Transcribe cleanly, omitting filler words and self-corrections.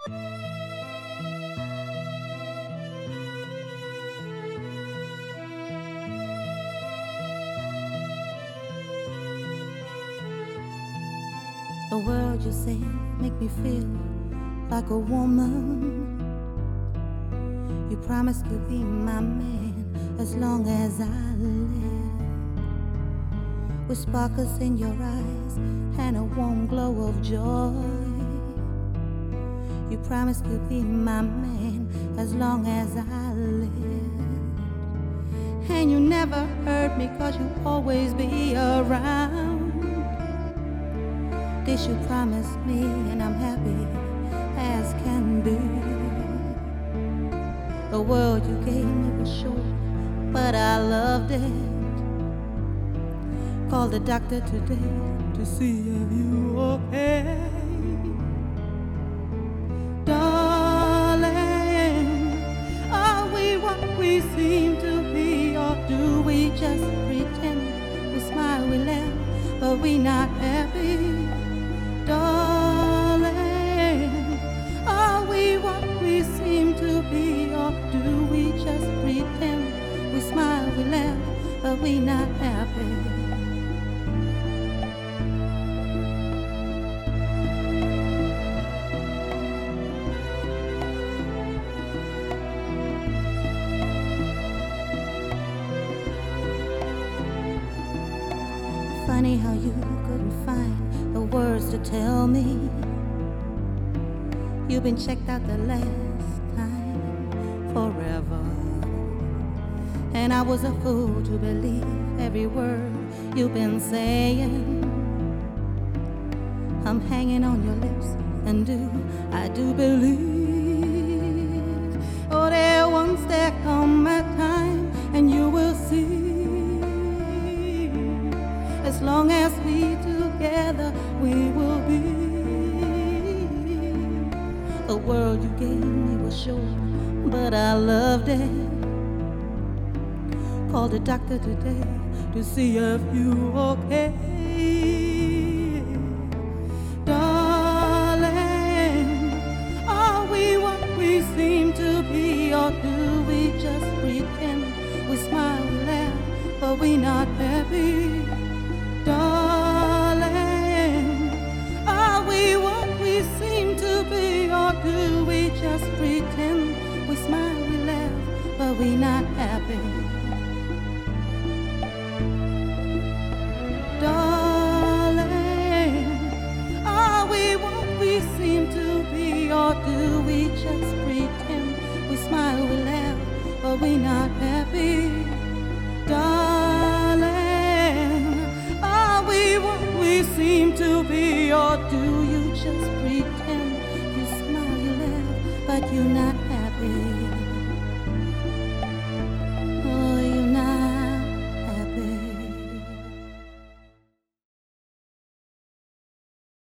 The words you say make me feel like a woman. You promised to be my man as long as I live. With sparkles in your eyes and a warm glow of joy. You promised to be my man as long as I live. And you never hurt me 'cause you always be around. This you promised me and I'm happy as can be. The world you gave me was short, but I loved it. Called the doctor today to see if you okay. Darling, are we what we seem to be, or do we just pretend? We smile, we laugh, but we not happy. Darling, are we what we seem to be, or do we just pretend? We smile, we laugh, but we not happy. Funny how you couldn't find the words to tell me you've been checked out the last time forever. And I was a fool to believe every word you've been saying. I'm hanging on your lips, and I do believe. Oh, there once there come a time, and you will see. As long as we together, we will be. The world you gave me was short, but I loved it. Called the doctor today to see if you okay. Darling, are we what we seem to be, or do we just pretend? We smile, we laugh, but we not happy. Darling, are we what we seem to be, or do we just pretend? We smile, we laugh, but we not happy. Darling, are we what we seem to be, or do we just pretend? We smile, we laugh, but we not happy. Darling, are we what we seem to be, or do you just pretend? You smile, you laugh, but you're not